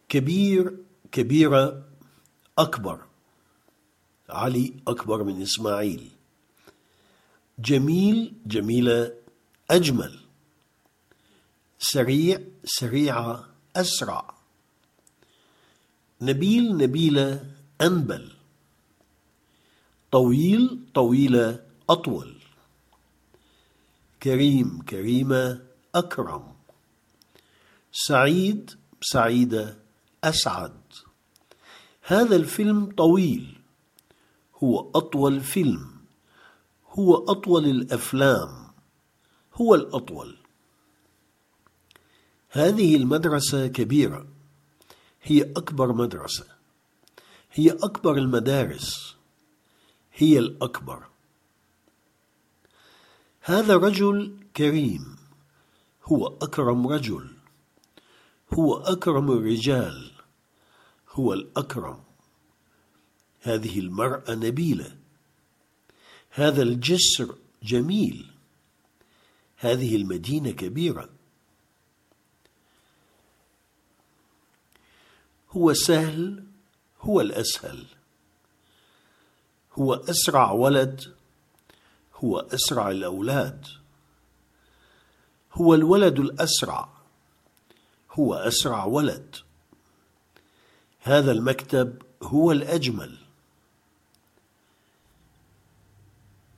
كبير، كبيرة، أكبر. علي أكبر من إسماعيل. جميل، جميلة، أجمل. سريع، سريعة، أسرع. نبيل، نبيلة، أنبل. طويل، طويلة، أطول. كريم، كريمة، أكرم. سعيد، سعيدة، أسعد. هذا الفيلم طويل، هو أطول فيلم، هو أطول الأفلام، هو الأطول. هذه المدرسة كبيرة، هي أكبر مدرسة، هي أكبر المدارس، هي الأكبر. هذا رجل كريم، هو أكرم رجل، هو أكرم الرجال، هو الأكرم. هذه المرأة نبيلة، هذا الجسر جميل، هذه المدينة كبيرة. هو سهل، هو الأسهل. هو أسرع ولد، هو أسرع الأولاد. هو الولد الأسرع، هو أسرع ولد. هذا المكتب هو الأجمل،